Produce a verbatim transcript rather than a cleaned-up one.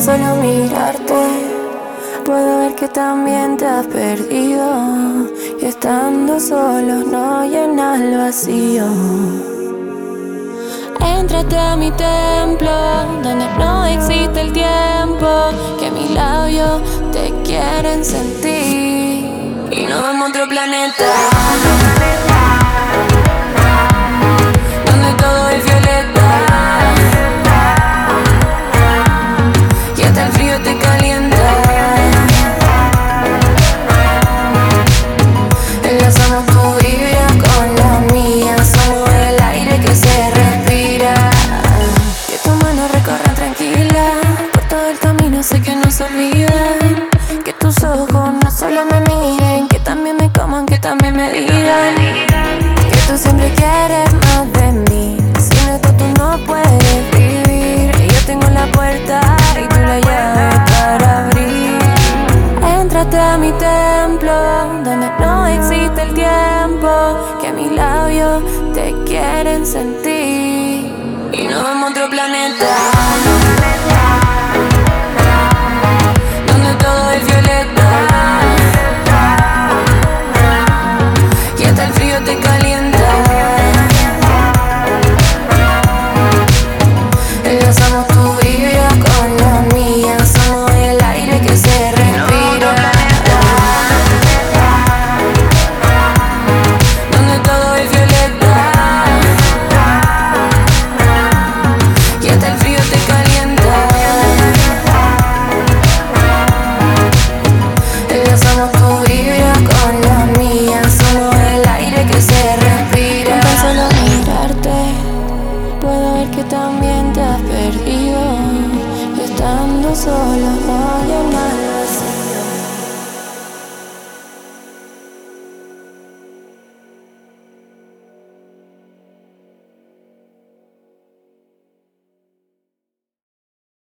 tan solo mirarte puedo ver que también te has perdido, y estando solo no llena el vacío. Entrate a mi templo, donde no existe el tiempo, que mis labios te quieren sentir, y no vemos otro planeta donde todo es violeta, y hasta el frío te calienta. Enlazamos tu vibra con la mía, somos el aire que se respira. Que tus manos recorran tranquila por todo el camino, sé que no se olvidan. Que tus ojos no solo me miren, que también me coman, que también me digan que tú siempre quieres más de mí. Sin esto tú no puedes vivir. Yo tengo la puerta y tú la llave para abrir. Entrate a mi templo, donde no existe el tiempo, que mis labios te quieren sentir, y no vemos otro planeta donde todo es violeta, y hasta el frío te calienta. Enlazamos tu vibra con la mía, somos el aire que se respira. Donde todo es violeta, y hasta el frío te calienta. Enlazamos tu vibra con la mía, somos el aire que se respira. Con tan solo mirarte puedo ver que también te has perdido, y estando solo no hay nada.